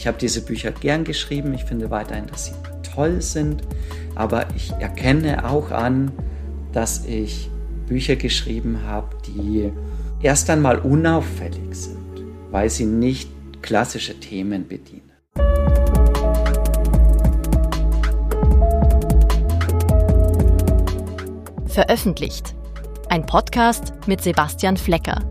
Ich habe diese Bücher gern geschrieben. Ich finde weiterhin, dass sie toll sind. Aber ich erkenne auch an, dass ich Bücher geschrieben habe, die erst einmal unauffällig sind, weil sie nicht klassische Themen bedienen. Veröffentlicht. Ein Podcast mit Sebastian Flecker.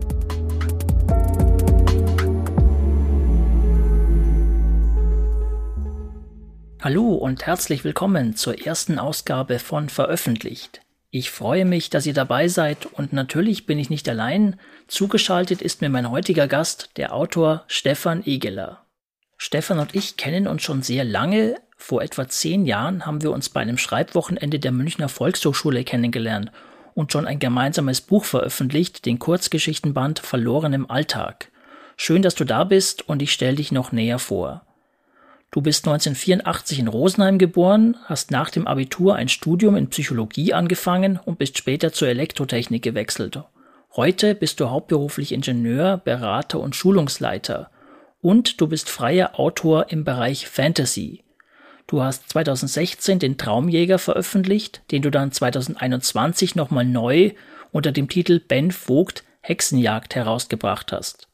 Hallo und herzlich willkommen zur ersten Ausgabe von Veröffentlicht. Ich freue mich, dass ihr dabei seid und natürlich bin ich nicht allein. Zugeschaltet ist mir mein heutiger Gast, der Autor Stefan Egeler. Stefan und ich kennen uns schon sehr lange. Vor etwa 10 Jahren haben wir uns bei einem Schreibwochenende der Münchner Volkshochschule kennengelernt und schon ein gemeinsames Buch veröffentlicht, den Kurzgeschichtenband Verloren im Alltag. Schön, dass du da bist und ich stelle dich noch näher vor. Du bist 1984 in Rosenheim geboren, hast nach dem Abitur ein Studium in Psychologie angefangen und bist später zur Elektrotechnik gewechselt. Heute bist du hauptberuflich Ingenieur, Berater und Schulungsleiter. Und du bist freier Autor im Bereich Fantasy. Du hast 2016 den Traumjäger veröffentlicht, den du dann 2021 nochmal neu unter dem Titel Ben Vogt Hexenjagd herausgebracht hast.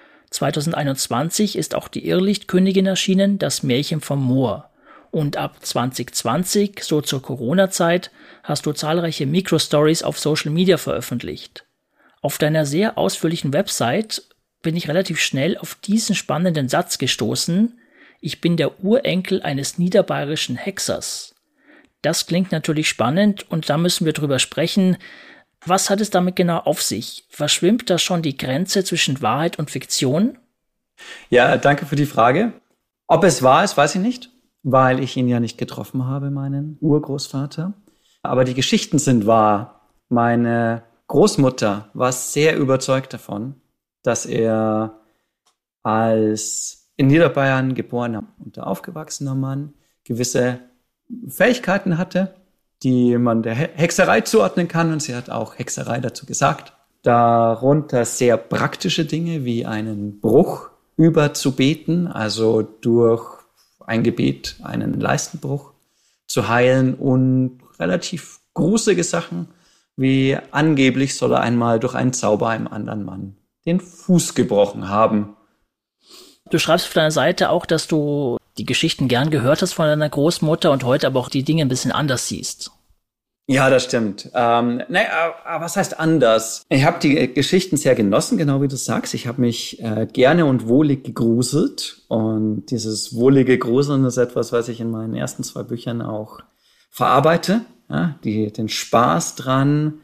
2021 ist auch die Irrlichtkönigin erschienen, das Märchen vom Moor. Und ab 2020, so zur Corona-Zeit, hast du zahlreiche Microstories auf Social Media veröffentlicht. Auf deiner sehr ausführlichen Website bin ich relativ schnell auf diesen spannenden Satz gestoßen: Ich bin der Urenkel eines niederbayerischen Hexers. Das klingt natürlich spannend und da müssen wir drüber sprechen. Was hat es damit genau auf sich? Verschwimmt da schon die Grenze zwischen Wahrheit und Fiktion? Ja, danke für die Frage. Ob es wahr ist, weiß ich nicht, weil ich ihn ja nicht getroffen habe, meinen Urgroßvater. Aber die Geschichten sind wahr. Meine Großmutter war sehr überzeugt davon, dass er als in Niederbayern geborener und aufgewachsener Mann gewisse Fähigkeiten hatte, die man der Hexerei zuordnen kann. Und sie hat auch Hexerei dazu gesagt. Darunter sehr praktische Dinge wie einen Bruch überzubeten, also durch ein Gebet einen Leistenbruch zu heilen, und relativ gruselige Sachen wie angeblich soll er einmal durch einen Zauber einem anderen Mann den Fuß gebrochen haben. Du schreibst auf deiner Seite auch, dass du die Geschichten gern gehört hast von deiner Großmutter und heute aber auch die Dinge ein bisschen anders siehst. Ja, das stimmt. Aber was heißt anders? Ich habe die Geschichten sehr genossen, genau wie du sagst. Ich habe mich gerne und wohlig gegruselt. Und dieses wohlige Gruseln ist etwas, was ich in meinen ersten 2 Büchern auch verarbeite. Ja, den Spaß dran,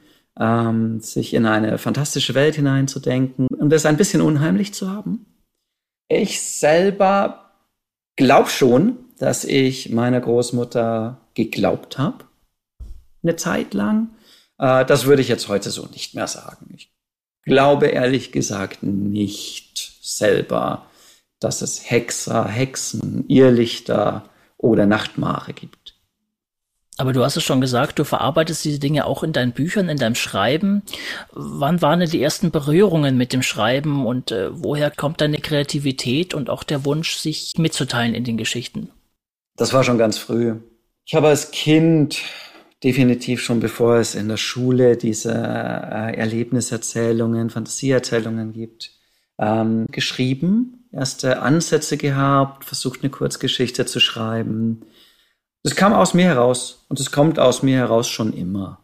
sich in eine fantastische Welt hineinzudenken und es ein bisschen unheimlich zu haben. Ich selber glaube schon, dass ich meiner Großmutter geglaubt habe, eine Zeit lang. Das würde ich jetzt heute so nicht mehr sagen. Ich glaube ehrlich gesagt nicht selber, dass es Hexer, Hexen, Irrlichter oder Nachtmache gibt. Aber du hast es schon gesagt, du verarbeitest diese Dinge auch in deinen Büchern, in deinem Schreiben. Wann waren denn die ersten Berührungen mit dem Schreiben und woher kommt deine Kreativität und auch der Wunsch, sich mitzuteilen in den Geschichten? Das war schon ganz früh. Ich habe als Kind definitiv schon, bevor es in der Schule diese Erlebniserzählungen, Fantasieerzählungen gibt, geschrieben, erste Ansätze gehabt, versucht eine Kurzgeschichte zu schreiben. Das kam aus mir heraus und es kommt aus mir heraus schon immer.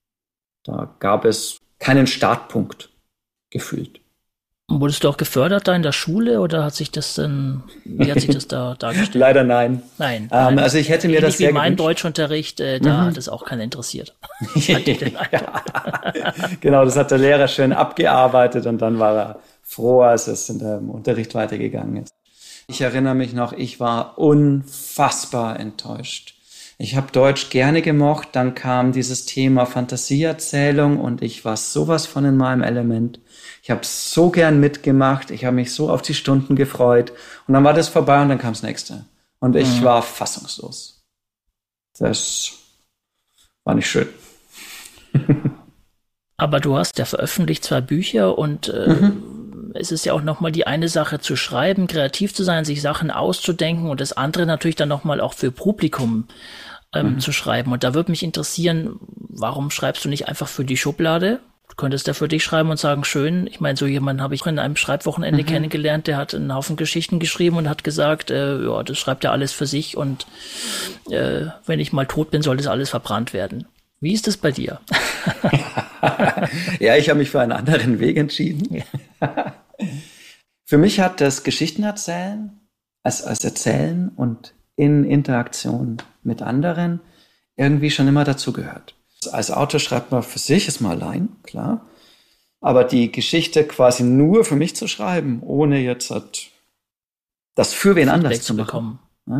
Da gab es keinen Startpunkt gefühlt. Wurdest du auch gefördert da in der Schule oder wie hat sich das da dargestellt? Leider nein. Nein. Also ich hätte mir das sehr gewünscht. Wie mein gewünscht. Deutschunterricht, da hat es auch keiner interessiert. Ja, genau, das hat der Lehrer schön abgearbeitet und dann war er froh, als es in dem Unterricht weitergegangen ist. Ich erinnere mich noch, ich war unfassbar enttäuscht. Ich habe Deutsch gerne gemocht, dann kam dieses Thema Fantasieerzählung und ich war sowas von in meinem Element. Ich habe so gern mitgemacht, ich habe mich so auf die Stunden gefreut und dann war das vorbei und dann kam das nächste. Und ich war fassungslos. Das war nicht schön. Aber du hast ja veröffentlicht 2 Bücher und es ist ja auch nochmal die eine Sache zu schreiben, kreativ zu sein, sich Sachen auszudenken und das andere natürlich dann nochmal auch für Publikum zu schreiben. Und da würde mich interessieren, warum schreibst du nicht einfach für die Schublade? Du könntest da für dich schreiben und sagen, schön, ich meine, so jemanden habe ich in einem Schreibwochenende kennengelernt, der hat einen Haufen Geschichten geschrieben und hat gesagt, ja, das schreibt ja alles für sich und wenn ich mal tot bin, soll das alles verbrannt werden. Wie ist das bei dir? Ja, ich habe mich für einen anderen Weg entschieden. Für mich hat das Geschichtenerzählen als Erzählen und in Interaktion mit anderen irgendwie schon immer dazugehört. Als Autor schreibt man für sich, ist man allein, klar. Aber die Geschichte quasi nur für mich zu schreiben, ohne jetzt das für wen anders zu bekommen.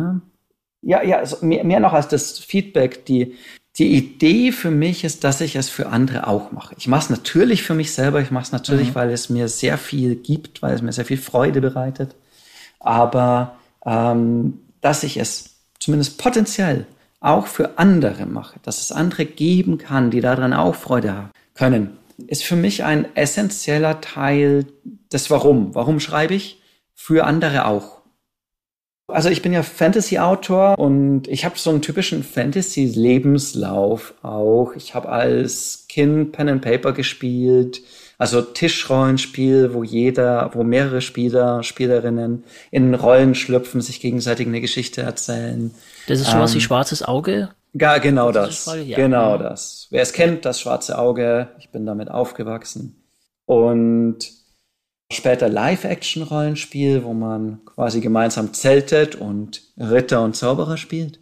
Ja, also mehr noch als das Feedback. Die Idee für mich ist, dass ich es für andere auch mache. Ich mache es natürlich für mich selber. Ich mache es natürlich, weil es mir sehr viel gibt, weil es mir sehr viel Freude bereitet. Aber dass ich es zumindest potenziell auch für andere mache, dass es andere geben kann, die daran auch Freude haben können, ist für mich ein essentieller Teil des Warum. Warum schreibe ich? Für andere auch. Also ich bin ja Fantasy-Autor und ich habe so einen typischen Fantasy-Lebenslauf auch. Ich habe als Kind Pen and Paper gespielt, also Tischrollenspiel, wo mehrere Spieler, Spielerinnen in Rollen schlüpfen, sich gegenseitig eine Geschichte erzählen. Das ist sowas wie Schwarzes Auge? Ja, genau das. Ja. Genau das. Wer es kennt, das Schwarze Auge. Ich bin damit aufgewachsen. Und später Live-Action-Rollenspiel, wo man quasi gemeinsam zeltet und Ritter und Zauberer spielt.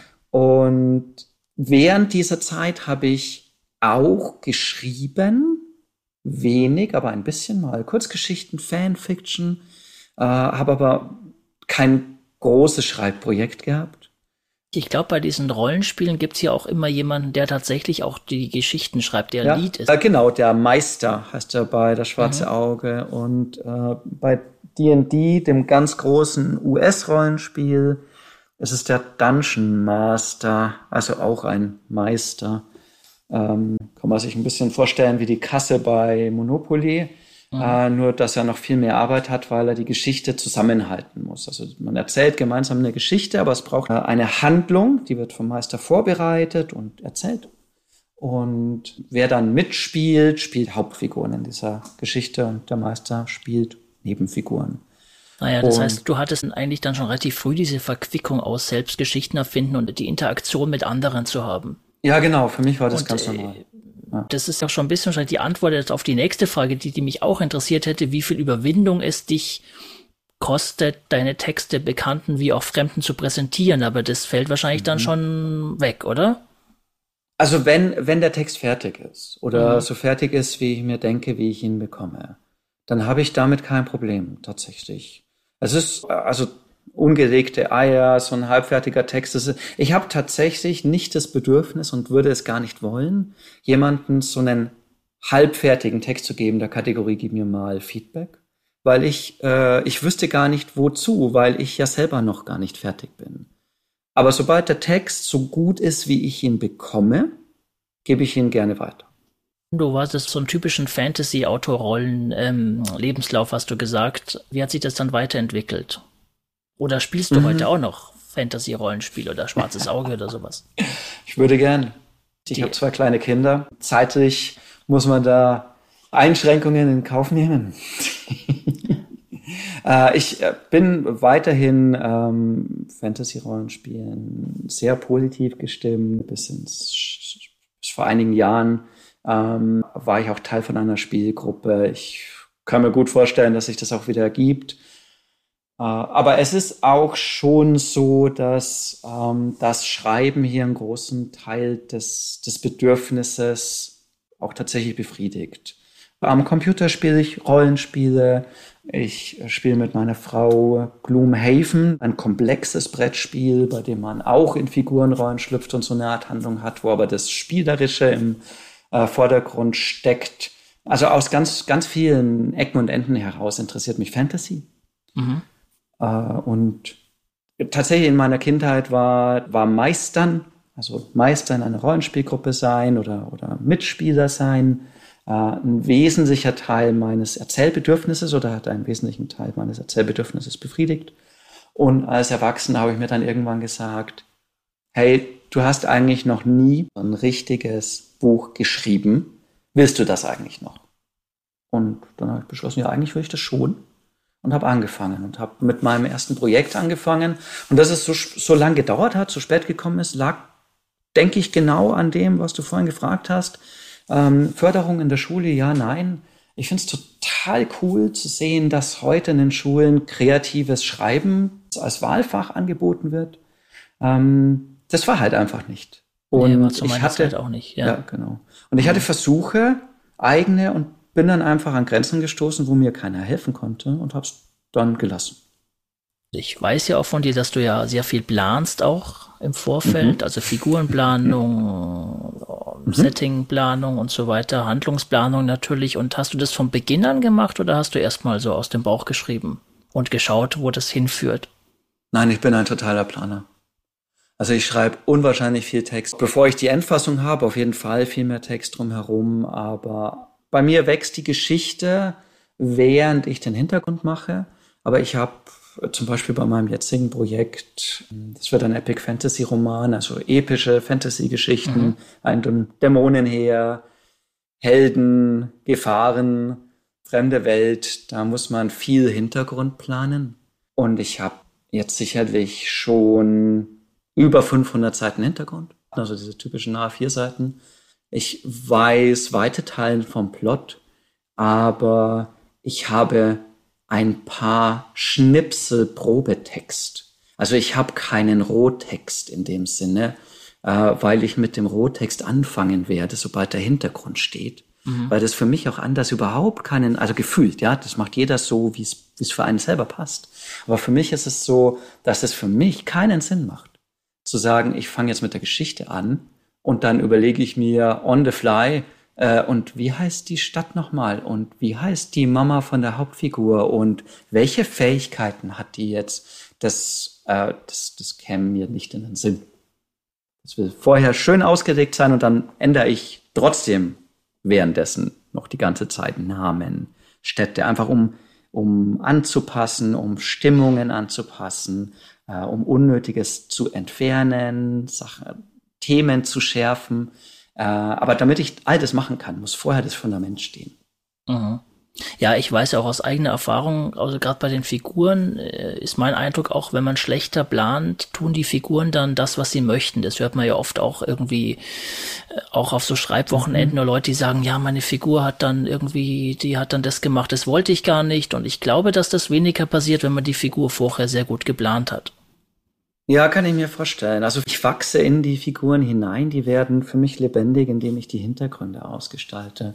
Und während dieser Zeit habe ich auch geschrieben, wenig, aber ein bisschen mal Kurzgeschichten, Fanfiction, habe aber kein großes Schreibprojekt gehabt. Ich glaube, bei diesen Rollenspielen gibt es ja auch immer jemanden, der tatsächlich auch die Geschichten schreibt, der Lied ist. Genau, der Meister heißt er bei Das Schwarze Auge. Und bei D&D, dem ganz großen US-Rollenspiel, ist es der Dungeon Master, also auch ein Meister. Kann man sich ein bisschen vorstellen wie die Kasse bei Monopoly, nur dass er noch viel mehr Arbeit hat, weil er die Geschichte zusammenhalten muss. Also man erzählt gemeinsam eine Geschichte, aber es braucht eine Handlung, die wird vom Meister vorbereitet und erzählt. Und wer dann mitspielt, spielt Hauptfiguren in dieser Geschichte und der Meister spielt Nebenfiguren. Naja, das heißt, du hattest eigentlich dann schon relativ früh diese Verquickung aus Selbstgeschichten erfinden und die Interaktion mit anderen zu haben. Ja, genau, für mich war das ganz normal. Ja. Das ist auch schon ein bisschen wahrscheinlich die Antwort jetzt auf die nächste Frage, die mich auch interessiert hätte, wie viel Überwindung es dich kostet, deine Texte Bekannten wie auch Fremden zu präsentieren, aber das fällt wahrscheinlich dann schon weg, oder? Also wenn der Text fertig ist oder so fertig ist, wie ich mir denke, wie ich ihn bekomme, dann habe ich damit kein Problem, tatsächlich. Es ist also ungelegte Eier, so ein halbfertiger Text. Ich habe tatsächlich nicht das Bedürfnis und würde es gar nicht wollen, jemanden so einen halbfertigen Text zu geben, der Kategorie gib mir mal Feedback, weil ich wüsste gar nicht wozu, weil ich ja selber noch gar nicht fertig bin. Aber sobald der Text so gut ist, wie ich ihn bekomme, gebe ich ihn gerne weiter. Du warst so einen typischen Fantasy-Autorollen-Lebenslauf, hast du gesagt. Wie hat sich das dann weiterentwickelt? Oder spielst du heute auch noch Fantasy-Rollenspiele oder Schwarzes Auge oder sowas? Ich würde gern. Ich habe 2 kleine Kinder. Zeitlich muss man da Einschränkungen in Kauf nehmen. Ich bin weiterhin Fantasy-Rollenspielen sehr positiv gestimmt. Bis vor einigen Jahren war ich auch Teil von einer Spielgruppe. Ich kann mir gut vorstellen, dass sich das auch wieder gibt. Aber es ist auch schon so, dass das Schreiben hier einen großen Teil des Bedürfnisses auch tatsächlich befriedigt. Am Computer spiele ich Rollenspiele. Ich spiele mit meiner Frau Gloomhaven, ein komplexes Brettspiel, bei dem man auch in Figurenrollen schlüpft und so eine Art Handlung hat, wo aber das Spielerische im Vordergrund steckt. Also aus ganz, ganz vielen Ecken und Enden heraus interessiert mich Fantasy. Und tatsächlich in meiner Kindheit war Meistern, also Meister in einer Rollenspielgruppe sein oder Mitspieler sein, ein wesentlicher Teil meines Erzählbedürfnisses oder hat einen wesentlichen Teil meines Erzählbedürfnisses befriedigt. Und als Erwachsener habe ich mir dann irgendwann gesagt, hey, du hast eigentlich noch nie ein richtiges Buch geschrieben. Willst du das eigentlich noch? Und dann habe ich beschlossen, ja, eigentlich will ich das schon. Und habe angefangen und habe mit meinem ersten Projekt angefangen. Und dass es so lang gedauert hat, so spät gekommen ist, lag, denke ich, genau an dem, was du vorhin gefragt hast. Förderung in der Schule, ja, nein. Ich finde es total cool zu sehen, dass heute in den Schulen kreatives Schreiben als Wahlfach angeboten wird. Das war halt einfach nicht. Und war zu meiner Zeit auch nicht. Ja, genau. Und ich hatte Versuche, eigene, und bin dann einfach an Grenzen gestoßen, wo mir keiner helfen konnte und habe es dann gelassen. Ich weiß ja auch von dir, dass du ja sehr viel planst auch im Vorfeld, also Figurenplanung, Settingplanung und so weiter, Handlungsplanung natürlich. Und hast du das von Beginn an gemacht oder hast du erstmal so aus dem Bauch geschrieben und geschaut, wo das hinführt? Nein, ich bin ein totaler Planer. Also ich schreibe unwahrscheinlich viel Text. Bevor ich die Endfassung habe, auf jeden Fall viel mehr Text drumherum, aber bei mir wächst die Geschichte, während ich den Hintergrund mache. Aber ich habe zum Beispiel bei meinem jetzigen Projekt, das wird ein Epic Fantasy Roman, also epische Fantasy-Geschichten, ein Dämonenheer, Helden, Gefahren, fremde Welt. Da muss man viel Hintergrund planen. Und ich habe jetzt sicherlich schon über 500 Seiten Hintergrund, also diese typischen A4-Seiten. Ich weiß weite Teilen vom Plot, aber ich habe ein paar Schnipsel Probetext. Also ich habe keinen Rohtext in dem Sinne, weil ich mit dem Rohtext anfangen werde, sobald der Hintergrund steht. Weil das für mich auch anders überhaupt keinen, also gefühlt, ja, das macht jeder so, wie es für einen selber passt. Aber für mich ist es so, dass es für mich keinen Sinn macht, zu sagen, ich fange jetzt mit der Geschichte an und dann überlege ich mir on the fly, und wie heißt die Stadt nochmal? Und wie heißt die Mama von der Hauptfigur? Und welche Fähigkeiten hat die jetzt? Das käme mir nicht in den Sinn. Das will vorher schön ausgelegt sein und dann ändere ich trotzdem währenddessen noch die ganze Zeit Namen, Städte, einfach um anzupassen, um Stimmungen anzupassen, um Unnötiges zu entfernen, Themen zu schärfen. Aber damit ich all das machen kann, muss vorher das Fundament stehen. Ja, ich weiß ja auch aus eigener Erfahrung, also gerade bei den Figuren ist mein Eindruck auch, wenn man schlechter plant, tun die Figuren dann das, was sie möchten. Das hört man ja oft auch irgendwie, auch auf so Schreibwochenenden oder Leute, die sagen, ja, meine Figur hat dann irgendwie, die hat dann das gemacht, das wollte ich gar nicht. Und ich glaube, dass das weniger passiert, wenn man die Figur vorher sehr gut geplant hat. Ja, kann ich mir vorstellen. Also ich wachse in die Figuren hinein, die werden für mich lebendig, indem ich die Hintergründe ausgestalte.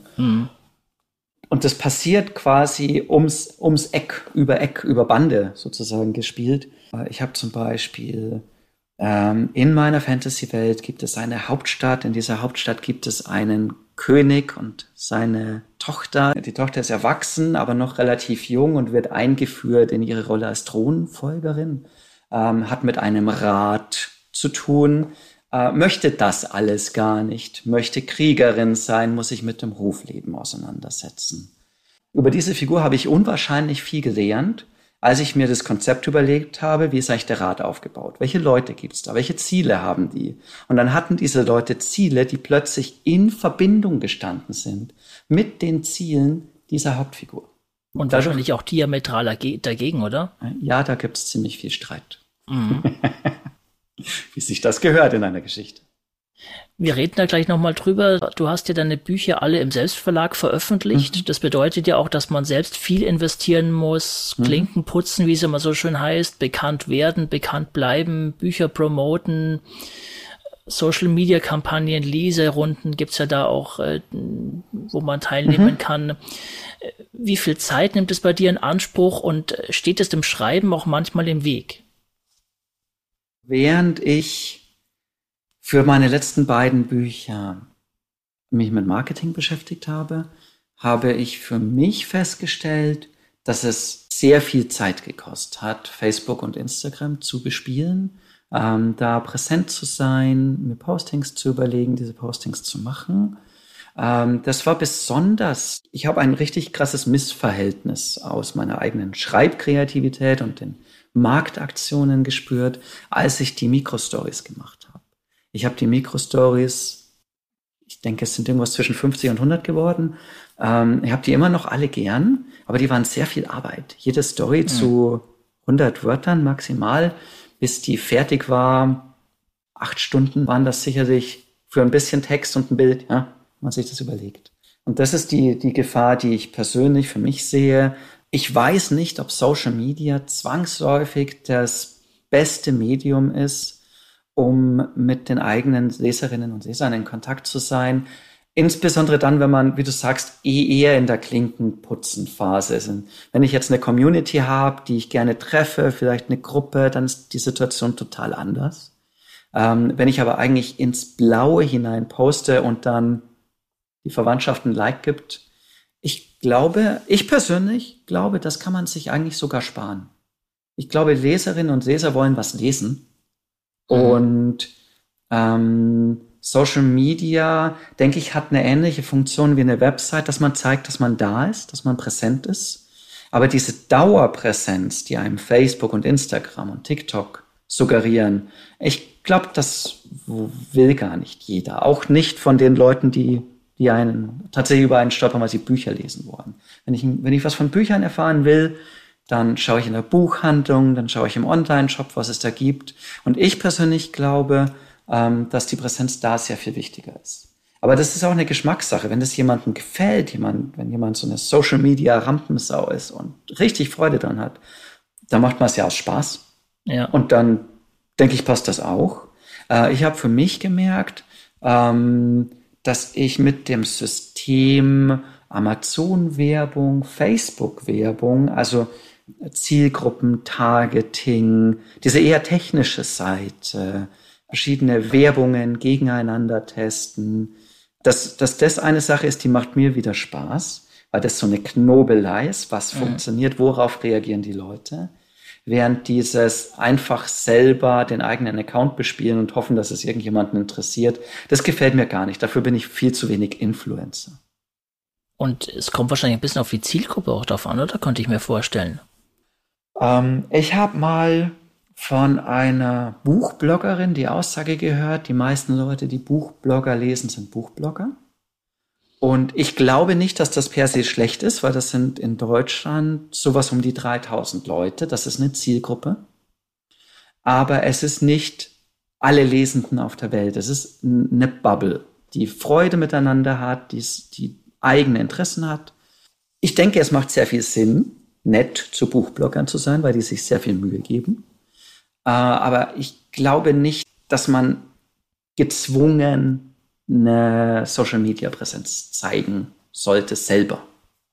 Und das passiert quasi ums Eck, über Bande sozusagen gespielt. Ich habe zum Beispiel in meiner Fantasy-Welt gibt es eine Hauptstadt. In dieser Hauptstadt gibt es einen König und seine Tochter. Die Tochter ist erwachsen, aber noch relativ jung und wird eingeführt in ihre Rolle als Thronfolgerin. Hat mit einem Rat zu tun, möchte das alles gar nicht, möchte Kriegerin sein, muss sich mit dem Hofleben auseinandersetzen. Über diese Figur habe ich unwahrscheinlich viel gelernt, als ich mir das Konzept überlegt habe, wie ist eigentlich der Rat aufgebaut? Welche Leute gibt es da? Welche Ziele haben die? Und dann hatten diese Leute Ziele, die plötzlich in Verbindung gestanden sind mit den Zielen dieser Hauptfigur. Und wahrscheinlich auch diametral dagegen, oder? Ja, da gibt es ziemlich viel Streit. Wie sich das gehört in einer Geschichte. Wir reden da gleich nochmal drüber. Du hast ja deine Bücher alle im Selbstverlag veröffentlicht. Das bedeutet ja auch, dass man selbst viel investieren muss, Klinken putzen, wie es immer so schön heißt, bekannt werden, bekannt bleiben, Bücher promoten, Social-Media-Kampagnen, Leserunden gibt's ja da auch, wo man teilnehmen kann. Wie viel Zeit nimmt es bei dir in Anspruch und steht es dem Schreiben auch manchmal im Weg? Während ich für meine letzten beiden Bücher mich mit Marketing beschäftigt habe, habe ich für mich festgestellt, dass es sehr viel Zeit gekostet hat, Facebook und Instagram zu bespielen, da präsent zu sein, mir Postings zu überlegen, diese Postings zu machen. Das war besonders, ich habe ein richtig krasses Missverhältnis aus meiner eigenen Schreibkreativität und den Marktaktionen gespürt, als ich die Mikrostories gemacht habe. Ich habe die Mikrostories, ich denke, es sind irgendwas zwischen 50 und 100 geworden. Ich habe die immer noch alle gern, aber die waren sehr viel Arbeit. Jede Story zu 100 Wörtern maximal, bis die fertig war. 8 Stunden waren das sicherlich für ein bisschen Text und ein Bild, ja, wenn man sich das überlegt. Und das ist die Gefahr, die ich persönlich für mich sehe. Ich weiß nicht, ob Social Media zwangsläufig das beste Medium ist, um mit den eigenen Leserinnen und Lesern in Kontakt zu sein. Insbesondere dann, wenn man, wie du sagst, eher in der Klinkenputzenphase ist. Wenn ich jetzt eine Community habe, die ich gerne treffe, vielleicht eine Gruppe, dann ist die Situation total anders. Wenn ich aber eigentlich ins Blaue hinein poste und dann die Verwandtschaft ein Like gibt, ich persönlich glaube, das kann man sich eigentlich sogar sparen. Ich glaube, Leserinnen und Leser wollen was lesen. Und Social Media, denke ich, hat eine ähnliche Funktion wie eine Website, dass man zeigt, dass man da ist, dass man präsent ist. Aber diese Dauerpräsenz, die einem Facebook und Instagram und TikTok suggerieren, ich glaube, das will gar nicht jeder. Auch nicht von den Leuten, die einen tatsächlich über einen stolpern, weil sie Bücher lesen wollen. Wenn ich was von Büchern erfahren will, dann schaue ich in der Buchhandlung, dann schaue ich im Online-Shop, was es da gibt. Und ich persönlich glaube, dass die Präsenz da sehr viel wichtiger ist. Aber das ist auch eine Geschmackssache. Wenn das jemandem gefällt, wenn jemand so eine Social-Media-Rampensau ist und richtig Freude dran hat, dann macht man es ja aus Spaß. Ja. Und dann, denke ich, passt das auch. Ich habe für mich gemerkt, dass ich mit dem System Amazon-Werbung, Facebook-Werbung, also Zielgruppen-Targeting, diese eher technische Seite, verschiedene Werbungen gegeneinander testen, dass das eine Sache ist, die macht mir wieder Spaß, weil das so eine Knobelei ist, was funktioniert, worauf reagieren die Leute, während dieses einfach selber den eigenen Account bespielen und hoffen, dass es irgendjemanden interessiert, das gefällt mir gar nicht. Dafür bin ich viel zu wenig Influencer. Und es kommt wahrscheinlich ein bisschen auf die Zielgruppe auch drauf an, oder? Könnte ich mir vorstellen. Ich habe mal von einer Buchbloggerin die Aussage gehört, die meisten Leute, die Buchblogger lesen, sind Buchblogger. Und ich glaube nicht, dass das per se schlecht ist, weil das sind in Deutschland sowas um die 3000 Leute. Das ist eine Zielgruppe. Aber es ist nicht alle Lesenden auf der Welt. Es ist eine Bubble, die Freude miteinander hat, die eigene Interessen hat. Ich denke, es macht sehr viel Sinn, nett zu Buchbloggern zu sein, weil die sich sehr viel Mühe geben. Aber ich glaube nicht, dass man gezwungen eine Social-Media-Präsenz zeigen sollte selber.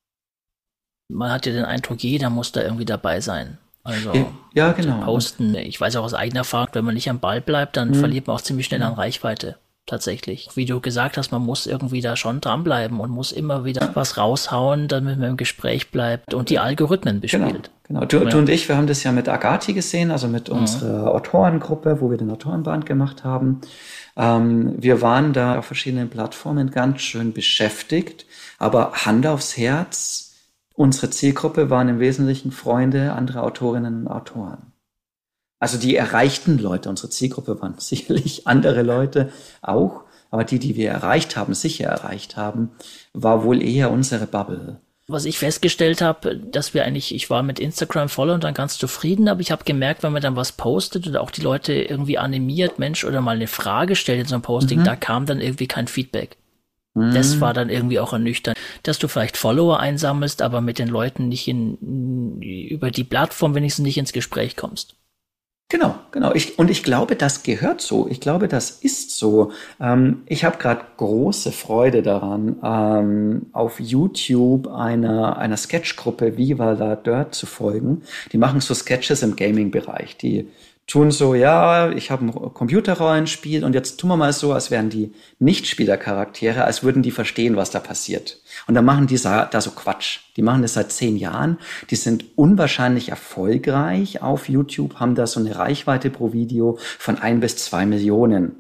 Man hat ja den Eindruck, jeder muss da irgendwie dabei sein. Also ja, genau. Posten. Ich weiß auch aus eigener Erfahrung, wenn man nicht am Ball bleibt, dann verliert man auch ziemlich schnell an Reichweite. Tatsächlich. Wie du gesagt hast, man muss irgendwie da schon dranbleiben und muss immer wieder was raushauen, damit man im Gespräch bleibt und die Algorithmen bespielt. Genau. Du und ich, wir haben das ja mit Agati gesehen, also mit unserer Autorengruppe, wo wir den Autorenband gemacht haben. Wir waren da auf verschiedenen Plattformen ganz schön beschäftigt, aber Hand aufs Herz, unsere Zielgruppe waren im Wesentlichen Freunde anderer Autorinnen und Autoren. Also die erreichten Leute, unsere Zielgruppe waren sicherlich andere Leute auch, aber die wir erreicht haben, sicher erreicht haben, war wohl eher unsere Bubble. Was ich festgestellt habe, dass ich war mit Instagram voll und dann ganz zufrieden, aber ich habe gemerkt, wenn man dann was postet oder auch die Leute irgendwie animiert, Mensch, oder mal eine Frage stellt in so einem Posting, da kam dann irgendwie kein Feedback. Das war dann irgendwie auch ernüchternd, dass du vielleicht Follower einsammelst, aber mit den Leuten nicht über die Plattform wenigstens nicht ins Gespräch kommst. Genau. Ich glaube, das gehört so. Ich glaube, das ist so. Ich habe gerade große Freude daran, auf YouTube einer Sketchgruppe Viva la Dirt zu folgen. Die machen so Sketches im Gaming-Bereich. Die tun so, ja, ich habe ein Computerrollenspiel und jetzt tun wir mal so, als wären die Nichtspielercharaktere, als würden die verstehen, was da passiert. Und dann machen die da so Quatsch. Die machen das seit 10 Jahren. Die sind unwahrscheinlich erfolgreich auf YouTube, haben da so eine Reichweite pro Video von 1 bis 2 Millionen.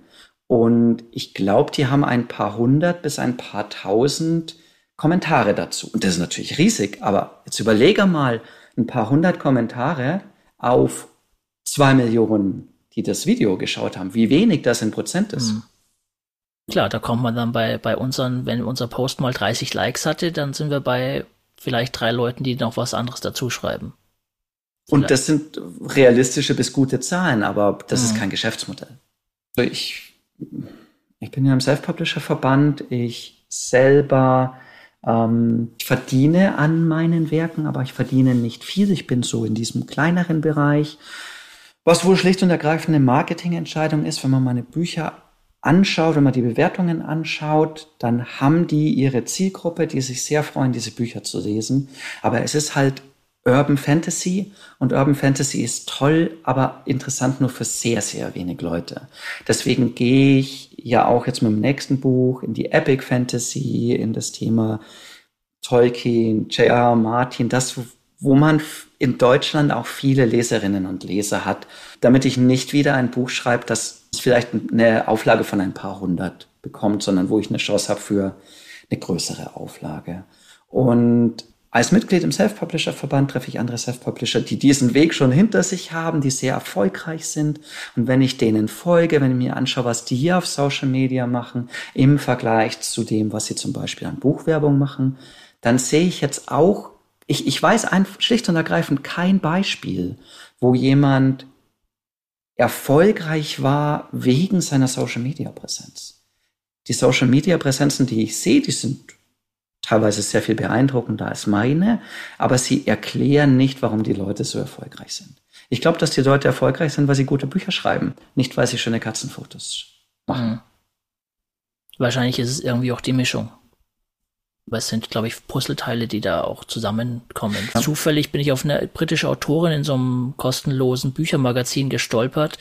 Und ich glaube, die haben ein paar hundert bis ein paar tausend Kommentare dazu. Und das ist natürlich riesig, aber jetzt überlege mal, ein paar hundert Kommentare auf 2 Millionen, die das Video geschaut haben. Wie wenig das in Prozent ist. Klar, da kommt man dann bei unseren, wenn unser Post mal 30 Likes hatte, dann sind wir bei vielleicht 3 Leuten, die noch was anderes dazu schreiben. Und das sind realistische bis gute Zahlen, aber das ist kein Geschäftsmodell. Also ich bin ja im Self-Publisher-Verband. Ich selber verdiene an meinen Werken, aber ich verdiene nicht viel. Ich bin so in diesem kleineren Bereich, was wohl schlicht und ergreifend eine Marketingentscheidung ist. Wenn man meine Bücher anschaut, wenn man die Bewertungen anschaut, dann haben die ihre Zielgruppe, die sich sehr freuen, diese Bücher zu lesen. Aber es ist halt Urban Fantasy und Urban Fantasy ist toll, aber interessant nur für sehr, sehr wenig Leute. Deswegen gehe ich ja auch jetzt mit dem nächsten Buch in die Epic Fantasy, in das Thema Tolkien, J.R.R. Martin, das, wo man in Deutschland auch viele Leserinnen und Leser hat, damit ich nicht wieder ein Buch schreibe, das vielleicht eine Auflage von ein paar hundert bekommt, sondern wo ich eine Chance habe für eine größere Auflage. Und als Mitglied im Self-Publisher-Verband treffe ich andere Self-Publisher, die diesen Weg schon hinter sich haben, die sehr erfolgreich sind. Und wenn ich denen folge, wenn ich mir anschaue, was die hier auf Social Media machen, im Vergleich zu dem, was sie zum Beispiel an Buchwerbung machen, dann sehe ich jetzt auch, ich weiß schlicht und ergreifend kein Beispiel, wo jemand erfolgreich war wegen seiner Social-Media-Präsenz. Die Social-Media-Präsenzen, die ich sehe, die sind teilweise sehr viel beeindruckender als meine, aber sie erklären nicht, warum die Leute so erfolgreich sind. Ich glaube, dass die Leute erfolgreich sind, weil sie gute Bücher schreiben, nicht weil sie schöne Katzenfotos machen. Wahrscheinlich ist es irgendwie auch die Mischung. Weil es sind, glaube ich, Puzzleteile, die da auch zusammenkommen. Ja. Zufällig bin ich auf eine britische Autorin in so einem kostenlosen Büchermagazin gestolpert,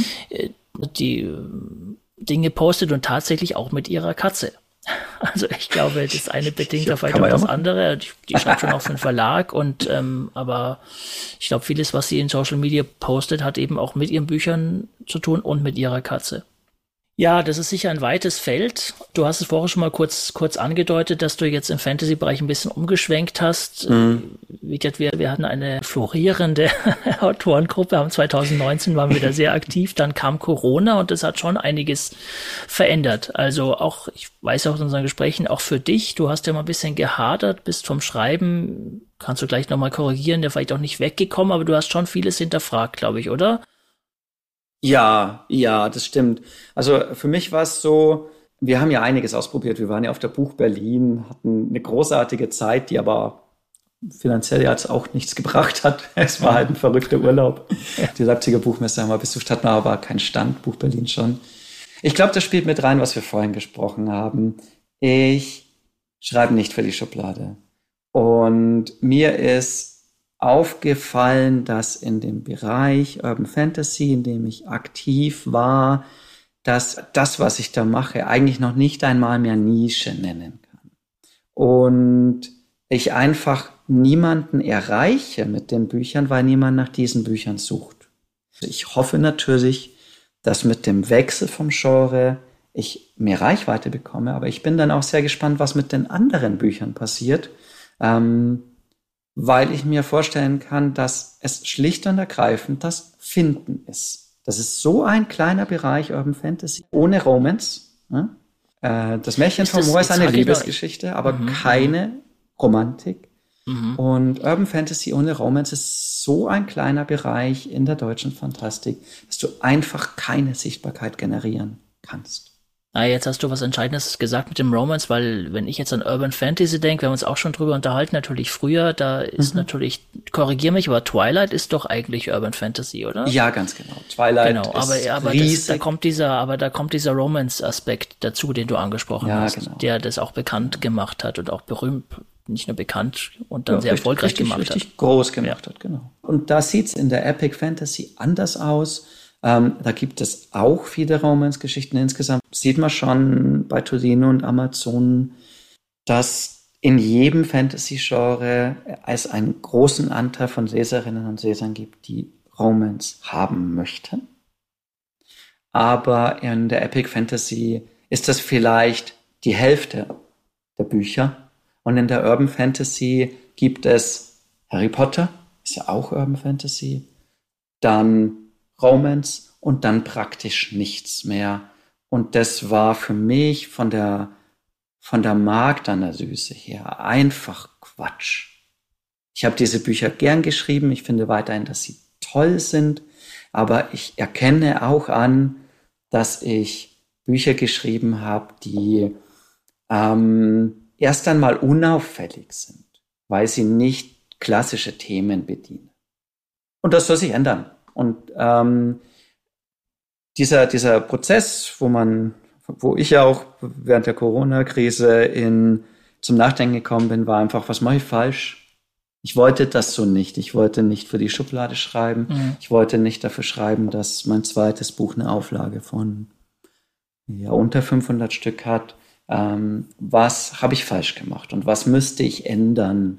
die Dinge postet und tatsächlich auch mit ihrer Katze. Also ich glaube, das eine bedingt da vielleicht auch das andere. Die schreibt schon auch für einen Verlag und aber ich glaube, vieles, was sie in Social Media postet, hat eben auch mit ihren Büchern zu tun und mit ihrer Katze. Ja, das ist sicher ein weites Feld. Du hast es vorher schon mal kurz angedeutet, dass du jetzt im Fantasy-Bereich ein bisschen umgeschwenkt hast. Wie gesagt, wir hatten eine florierende Autorengruppe. 2019 waren wir da sehr aktiv. Dann kam Corona und das hat schon einiges verändert. Also auch, ich weiß auch aus unseren Gesprächen, auch für dich, du hast ja mal ein bisschen gehadert, bist vom Schreiben, kannst du gleich nochmal korrigieren, der vielleicht auch nicht weggekommen, aber du hast schon vieles hinterfragt, glaube ich, oder? Ja, das stimmt. Also für mich war es so, wir haben ja einiges ausprobiert. Wir waren ja auf der Buch Berlin, hatten eine großartige Zeit, die aber finanziell jetzt auch nichts gebracht hat. Es war halt ein verrückter Urlaub. Die Leipziger Buchmesse haben wir besucht, hatten aber keinen Stand, Buch Berlin schon. Ich glaube, das spielt mit rein, was wir vorhin gesprochen haben. Ich schreibe nicht für die Schublade. Und mir ist aufgefallen, dass in dem Bereich Urban Fantasy, in dem ich aktiv war, dass das, was ich da mache, eigentlich noch nicht einmal mehr Nische nennen kann. Und ich einfach niemanden erreiche mit den Büchern, weil niemand nach diesen Büchern sucht. Ich hoffe natürlich, dass mit dem Wechsel vom Genre ich mehr Reichweite bekomme, aber ich bin dann auch sehr gespannt, was mit den anderen Büchern passiert, weil ich mir vorstellen kann, dass es schlicht und ergreifend das Finden ist. Das ist so ein kleiner Bereich Urban Fantasy, ohne Romance. Das Märchen von Moor ist eine Liebesgeschichte, aber keine Romantik. Und Urban Fantasy ohne Romance ist so ein kleiner Bereich in der deutschen Fantastik, dass du einfach keine Sichtbarkeit generieren kannst. Jetzt hast du was Entscheidendes gesagt mit dem Romance, weil wenn ich jetzt an Urban Fantasy denke, wir haben uns auch schon drüber unterhalten, natürlich früher, da ist natürlich, korrigier mich, aber Twilight ist doch eigentlich Urban Fantasy, oder? Ja, ganz genau. Twilight ist da kommt dieser Romance-Aspekt dazu, den du angesprochen hast, genau, der das auch bekannt gemacht hat und auch berühmt, nicht nur bekannt und dann sehr erfolgreich gemacht hat. Richtig groß gemacht hat, genau. Und da sieht's in der Epic Fantasy anders aus. Da gibt es auch viele Romance-Geschichten. Insgesamt sieht man schon bei Tolino und Amazon, dass in jedem Fantasy-Genre es einen großen Anteil von Leserinnen und Lesern gibt, die Romance haben möchten. aber in der Epic Fantasy ist das vielleicht die Hälfte der Bücher. Und in der Urban Fantasy gibt es Harry Potter, ist ja auch Urban Fantasy, dann Romance und dann praktisch nichts mehr. Und das war für mich von der Marktanalyse her einfach Quatsch. Ich habe diese Bücher gern geschrieben. Ich finde weiterhin, dass sie toll sind. Aber ich erkenne auch an, dass ich Bücher geschrieben habe, die erst einmal unauffällig sind, weil sie nicht klassische Themen bedienen. Und das soll sich ändern. Und dieser Prozess, wo ich auch während der Corona-Krise zum Nachdenken gekommen bin, war einfach, was mache ich falsch? Ich wollte das so nicht. Ich wollte nicht für die Schublade schreiben. Mhm. Ich wollte nicht dafür schreiben, dass mein zweites Buch eine Auflage von unter 500 Stück hat. Was habe ich falsch gemacht und was müsste ich ändern?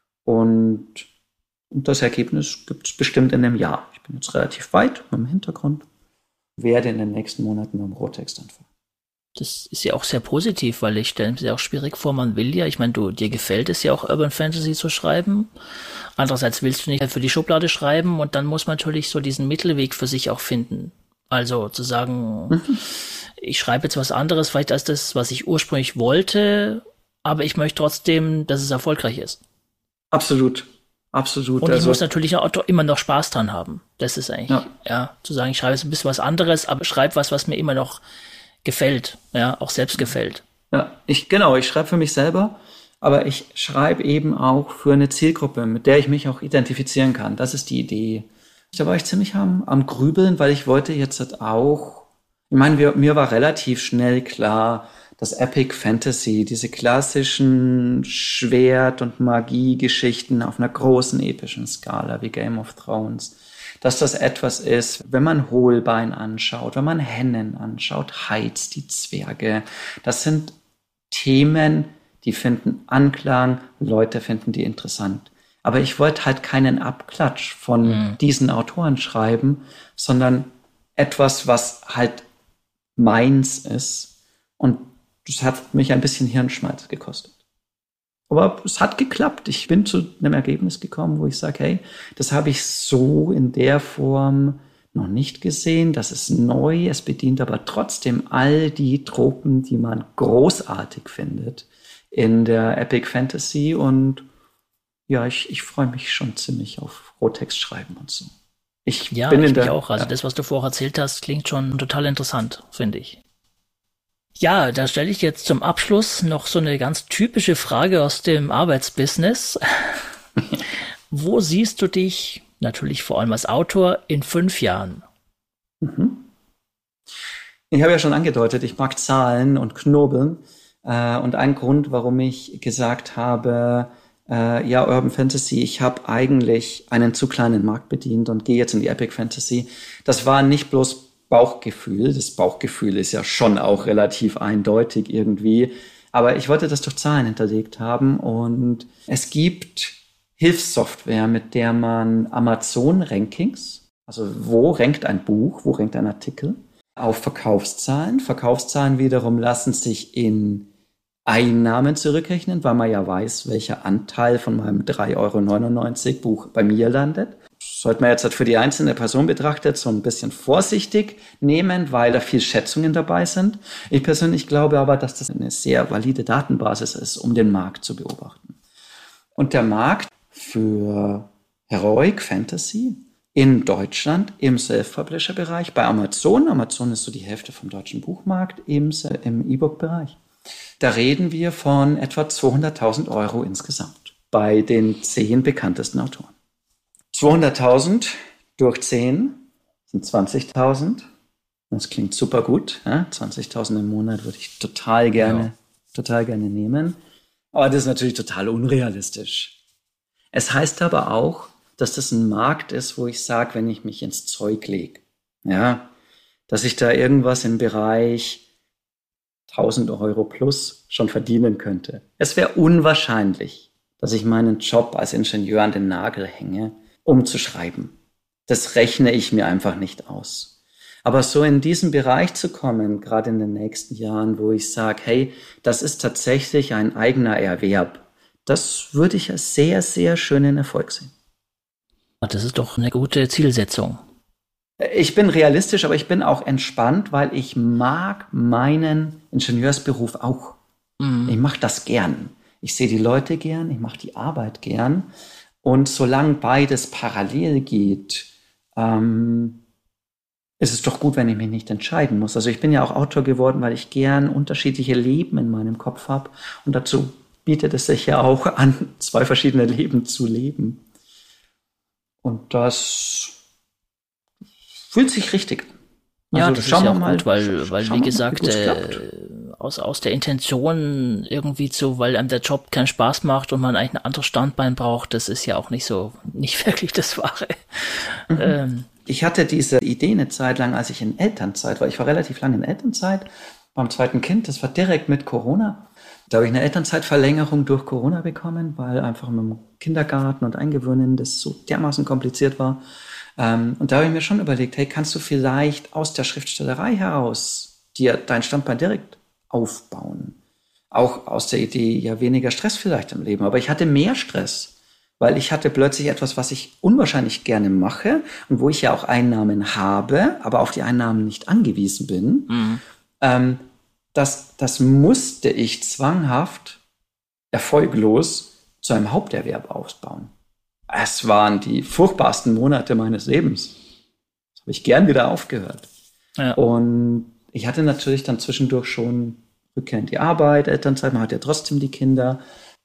Und das Ergebnis gibt es bestimmt in einem Jahr. Ich bin jetzt relativ weit mit dem Hintergrund. Werde in den nächsten Monaten mit dem Rohtext anfangen. Das ist ja auch sehr positiv, weil ich stelle mir ja auch schwierig vor, man will ja, ich meine, dir gefällt es ja auch Urban Fantasy zu schreiben. Andererseits willst du nicht für die Schublade schreiben und dann muss man natürlich so diesen Mittelweg für sich auch finden. Also zu sagen, ich schreibe jetzt was anderes, vielleicht als das, was ich ursprünglich wollte, aber ich möchte trotzdem, dass es erfolgreich ist. Absolut. Absolut. Und ich muss natürlich auch immer noch Spaß dran haben. Das ist eigentlich, zu sagen, ich schreibe jetzt ein bisschen was anderes, aber schreibe was mir immer noch gefällt, auch selbst gefällt. Ja, ich schreibe für mich selber, aber ich schreibe eben auch für eine Zielgruppe, mit der ich mich auch identifizieren kann. Das ist die Idee. Da war ich ziemlich am Grübeln, weil ich wollte jetzt auch, ich meine, mir war relativ schnell klar, dass Epic Fantasy, diese klassischen Schwert- und Magie-Geschichten auf einer großen epischen Skala wie Game of Thrones, dass das etwas ist, wenn man Holbein anschaut, wenn man Hennen anschaut, Heiz, die Zwerge. Das sind Themen, die finden Anklang, Leute finden die interessant. Aber ich wollte halt keinen Abklatsch von diesen Autoren schreiben, sondern etwas, was halt meins ist. Und das hat mich ein bisschen Hirnschmalz gekostet. Aber es hat geklappt. Ich bin zu einem Ergebnis gekommen, wo ich sage, hey, das habe ich so in der Form noch nicht gesehen. Das ist neu. Es bedient aber trotzdem all die Tropen, die man großartig findet in der Epic Fantasy. Und ja, ich freue mich schon ziemlich auf Rohtext schreiben und so. Ich mich auch. Also das, was du vorher erzählt hast, klingt schon total interessant, finde ich. Ja, da stelle ich jetzt zum Abschluss noch so eine ganz typische Frage aus dem Arbeitsbusiness. Wo siehst du dich, natürlich vor allem als Autor, in 5 Jahren? Ich habe ja schon angedeutet, ich mag Zahlen und Knobeln. Und ein Grund, warum ich gesagt habe, Urban Fantasy, ich habe eigentlich einen zu kleinen Markt bedient und gehe jetzt in die Epic Fantasy. Das war nicht bloß Bauchgefühl. Das Bauchgefühl ist ja schon auch relativ eindeutig irgendwie. Aber ich wollte das durch Zahlen hinterlegt haben. Und es gibt Hilfssoftware, mit der man Amazon-Rankings, also wo rankt ein Buch, wo rankt ein Artikel, auf Verkaufszahlen. Verkaufszahlen wiederum lassen sich in Einnahmen zurückrechnen, weil man ja weiß, welcher Anteil von meinem 3,99 € Buch bei mir landet. Sollte man jetzt für die einzelne Person betrachtet so ein bisschen vorsichtig nehmen, weil da viel Schätzungen dabei sind. Ich persönlich glaube aber, dass das eine sehr valide Datenbasis ist, um den Markt zu beobachten. Und der Markt für Heroic Fantasy in Deutschland im Self-Publisher-Bereich bei Amazon ist so die Hälfte vom deutschen Buchmarkt im E-Book-Bereich. Da reden wir von etwa 200.000 € insgesamt bei den 10 bekanntesten Autoren. 200.000 durch 10 sind 20.000. Das klingt super gut. Ja? 20.000 im Monat würde ich total gerne nehmen. Aber das ist natürlich total unrealistisch. Es heißt aber auch, dass das ein Markt ist, wo ich sage, wenn ich mich ins Zeug lege, dass ich da irgendwas im Bereich 1.000 € plus schon verdienen könnte. Es wäre unwahrscheinlich, dass ich meinen Job als Ingenieur an den Nagel hänge, um zu schreiben. Das rechne ich mir einfach nicht aus. Aber so in diesen Bereich zu kommen, gerade in den nächsten Jahren, wo ich sage, hey, das ist tatsächlich ein eigener Erwerb, das würde ich als sehr, sehr schönen Erfolg sehen. Das ist doch eine gute Zielsetzung. Ich bin realistisch, aber ich bin auch entspannt, weil ich mag meinen Ingenieursberuf auch. Ich mache das gern. Ich sehe die Leute gern, ich mache die Arbeit gern. Und solange beides parallel geht, ist es doch gut, wenn ich mich nicht entscheiden muss. Also ich bin ja auch Autor geworden, weil ich gern unterschiedliche Leben in meinem Kopf habe. Und dazu bietet es sich ja auch an, 2 verschiedene Leben zu leben. Und das fühlt sich richtig an. Also Ja, das ist ja auch gut, weil wie gesagt, aus der Intention irgendwie weil einem der Job keinen Spaß macht und man eigentlich ein anderes Standbein braucht, das ist ja auch nicht wirklich das Wahre. Ich hatte diese Idee eine Zeit lang, als ich in Elternzeit war. Ich war relativ lange in Elternzeit beim 2. Kind. Das war direkt mit Corona. Da habe ich eine Elternzeitverlängerung durch Corona bekommen, weil einfach mit dem Kindergarten und Eingewöhnen das so dermaßen kompliziert war. Und da habe ich mir schon überlegt, hey, kannst du vielleicht aus der Schriftstellerei heraus dir dein Standbein direkt aufbauen? Auch aus der Idee, ja, weniger Stress vielleicht im Leben. Aber ich hatte mehr Stress, weil ich hatte plötzlich etwas, was ich unwahrscheinlich gerne mache und wo ich ja auch Einnahmen habe, aber auf die Einnahmen nicht angewiesen bin. Das musste ich zwanghaft, erfolglos zu einem Haupterwerb ausbauen. Es waren die furchtbarsten Monate meines Lebens. Das habe ich gern wieder aufgehört. Ja. Und ich hatte natürlich dann zwischendurch schon Rückkehr in die Arbeit, Elternzeit, man hat ja trotzdem die Kinder.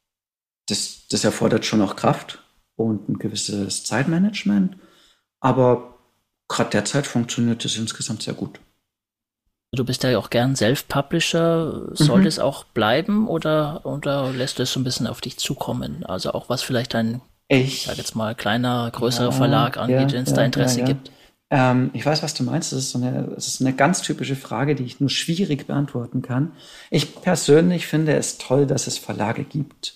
Das erfordert schon auch Kraft und ein gewisses Zeitmanagement. Aber gerade derzeit funktioniert das insgesamt sehr gut. Du bist ja auch gern Self-Publisher. Soll das auch bleiben oder lässt du es so ein bisschen auf dich zukommen? Also auch was vielleicht ich sage jetzt mal, kleiner, größerer Verlag angeht, wenn es da Interesse gibt. Ich weiß, was du meinst. Das ist eine ganz typische Frage, die ich nur schwierig beantworten kann. Ich persönlich finde es toll, dass es Verlage gibt.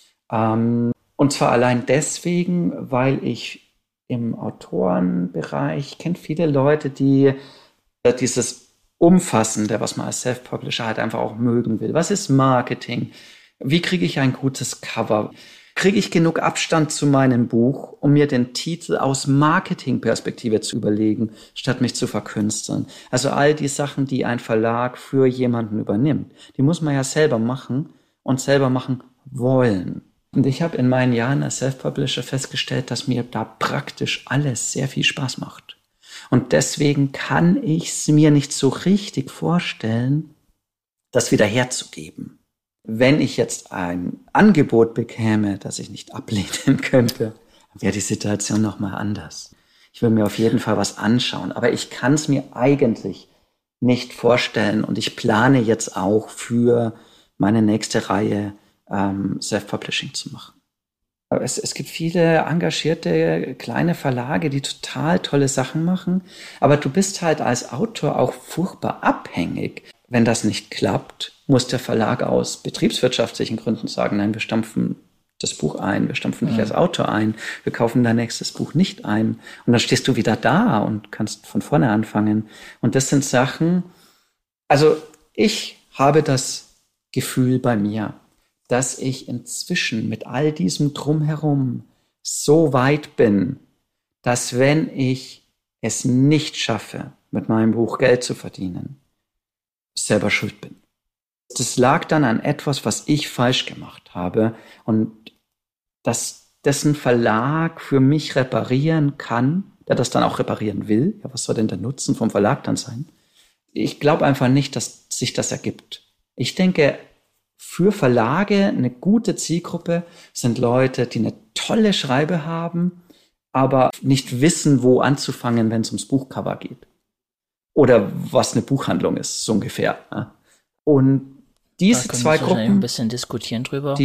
Und zwar allein deswegen, weil ich im Autorenbereich kenne viele Leute, die dieses Umfassende, was man als Self-Publisher halt einfach auch mögen will. Was ist Marketing? Wie kriege ich ein gutes Cover? Kriege ich genug Abstand zu meinem Buch, um mir den Titel aus Marketingperspektive zu überlegen, statt mich zu verkünsteln? Also all die Sachen, die ein Verlag für jemanden übernimmt, die muss man ja selber machen und selber machen wollen. Und ich habe in meinen Jahren als Self-Publisher festgestellt, dass mir da praktisch alles sehr viel Spaß macht. Und deswegen kann ich es mir nicht so richtig vorstellen, das wieder herzugeben. Wenn ich jetzt ein Angebot bekäme, das ich nicht ablehnen könnte, wäre die Situation nochmal anders. Ich will mir auf jeden Fall was anschauen, aber ich kann es mir eigentlich nicht vorstellen und ich plane jetzt auch für meine nächste Reihe Self-Publishing zu machen. Aber es gibt viele engagierte kleine Verlage, die total tolle Sachen machen, aber du bist halt als Autor auch furchtbar abhängig. Wenn das nicht klappt, muss der Verlag aus betriebswirtschaftlichen Gründen sagen, nein, wir stampfen das Buch ein, wir stampfen dich als Autor ein, wir kaufen dein nächstes Buch nicht ein. Und dann stehst du wieder da und kannst von vorne anfangen. Und das sind Sachen, also ich habe das Gefühl bei mir, dass ich inzwischen mit all diesem Drumherum so weit bin, dass wenn ich es nicht schaffe, mit meinem Buch Geld zu verdienen, selber schuld bin. Das lag dann an etwas, was ich falsch gemacht habe und dass dessen Verlag für mich reparieren kann, der das dann auch reparieren will. Ja, was soll denn der Nutzen vom Verlag dann sein? Ich glaube einfach nicht, dass sich das ergibt. Ich denke, für Verlage eine gute Zielgruppe sind Leute, die eine tolle Schreibe haben, aber nicht wissen, wo anzufangen, wenn es ums Buchcover geht. Oder was eine Buchhandlung ist, so ungefähr. Und diese zwei Gruppen, ein bisschen diskutieren drüber.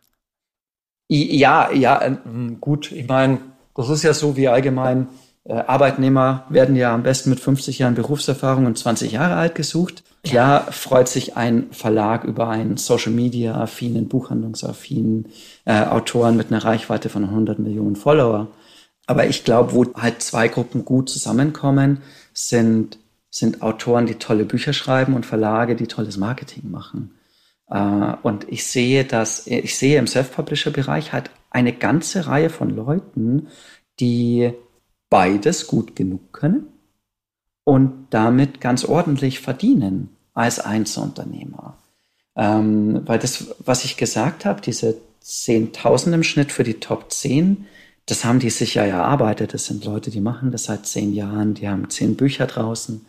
Gut. Ich meine, das ist ja so wie allgemein. Arbeitnehmer werden ja am besten mit 50 Jahren Berufserfahrung und 20 Jahre alt gesucht. Klar freut sich ein Verlag über einen Social-Media-affinen, buchhandlungsaffinen Autoren mit einer Reichweite von 100 Millionen Follower. Aber ich glaube, wo halt zwei Gruppen gut zusammenkommen, sind sind Autoren, die tolle Bücher schreiben und Verlage, die tolles Marketing machen. Und ich sehe im Self-Publisher-Bereich halt eine ganze Reihe von Leuten, die beides gut genug können und damit ganz ordentlich verdienen als Einzelunternehmer. Weil das, was ich gesagt habe, diese 10.000 im Schnitt für die Top 10, das haben die sich ja erarbeitet. Das sind Leute, die machen das seit 10 Jahren, die haben 10 Bücher draußen.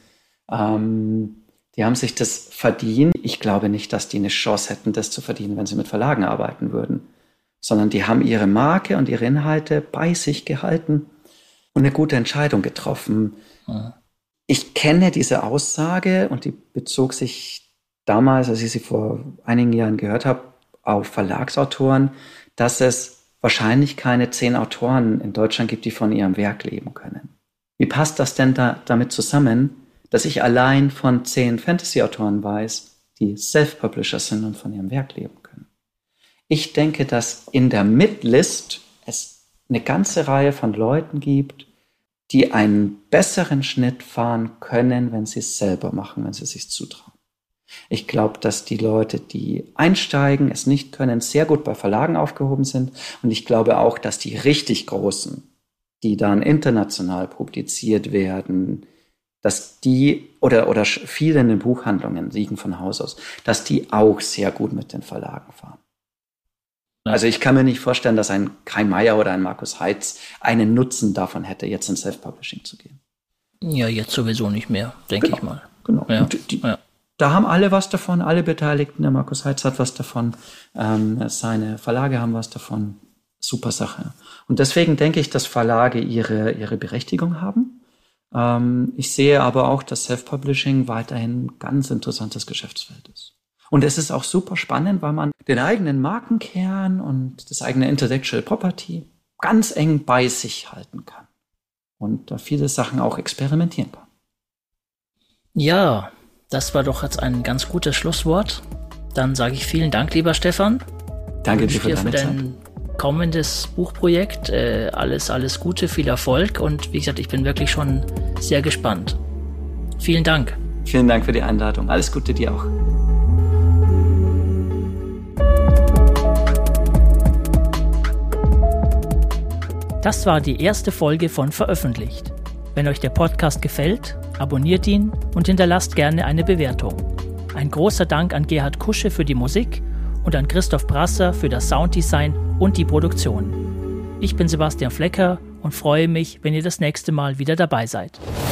Die haben sich das verdient. Ich glaube nicht, dass die eine Chance hätten, das zu verdienen, wenn sie mit Verlagen arbeiten würden. Sondern die haben ihre Marke und ihre Inhalte bei sich gehalten und eine gute Entscheidung getroffen. Ja. Ich kenne diese Aussage und die bezog sich damals, als ich sie vor einigen Jahren gehört habe, auf Verlagsautoren, dass es wahrscheinlich keine 10 Autoren in Deutschland gibt, die von ihrem Werk leben können. Wie passt das denn damit zusammen, dass ich allein von 10 Fantasy-Autoren weiß, die Self-Publisher sind und von ihrem Werk leben können? Ich denke, dass in der Midlist es eine ganze Reihe von Leuten gibt, die einen besseren Schnitt fahren können, wenn sie es selber machen, wenn sie es sich zutrauen. Ich glaube, dass die Leute, die einsteigen, es nicht können, sehr gut bei Verlagen aufgehoben sind. Und ich glaube auch, dass die richtig Großen, die dann international publiziert werden, dass die, oder viele in den Buchhandlungen liegen von Haus aus, dass die auch sehr gut mit den Verlagen fahren. Ja. Also ich kann mir nicht vorstellen, dass ein Kai Meier oder ein Markus Heitz einen Nutzen davon hätte, jetzt ins Self-Publishing zu gehen. Ja, jetzt sowieso nicht mehr, denke ich mal. Genau. Ja. Da haben alle was davon, alle Beteiligten. Der Markus Heitz hat was davon, seine Verlage haben was davon. Super Sache. Und deswegen denke ich, dass Verlage ihre Berechtigung haben. Ich sehe aber auch, dass Self-Publishing weiterhin ein ganz interessantes Geschäftsfeld ist. Und es ist auch super spannend, weil man den eigenen Markenkern und das eigene Intellectual Property ganz eng bei sich halten kann. Und da viele Sachen auch experimentieren kann. Ja, das war doch jetzt ein ganz gutes Schlusswort. Dann sage ich vielen Dank, lieber Stefan. Danke dir für dein kommendes Buchprojekt. Alles Gute, viel Erfolg und wie gesagt, ich bin wirklich schon sehr gespannt. Vielen Dank. Vielen Dank für die Einladung. Alles Gute dir auch. Das war die erste Folge von Veröffentlicht. Wenn euch der Podcast gefällt, abonniert ihn und hinterlasst gerne eine Bewertung. Ein großer Dank an Gerhard Kusche für die Musik und an Christoph Brasser für das Sounddesign und die Produktion. Ich bin Sebastian Flecker und freue mich, wenn ihr das nächste Mal wieder dabei seid.